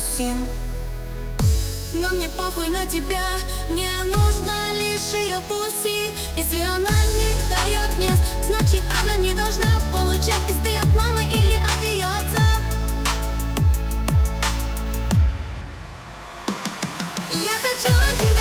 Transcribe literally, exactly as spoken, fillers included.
сим. Но мне похуй на тебя, мне нужно лишь ее пуси. Если она не дает мне, значит она не должна получать пизды от мамы или от ее отца. Я хочу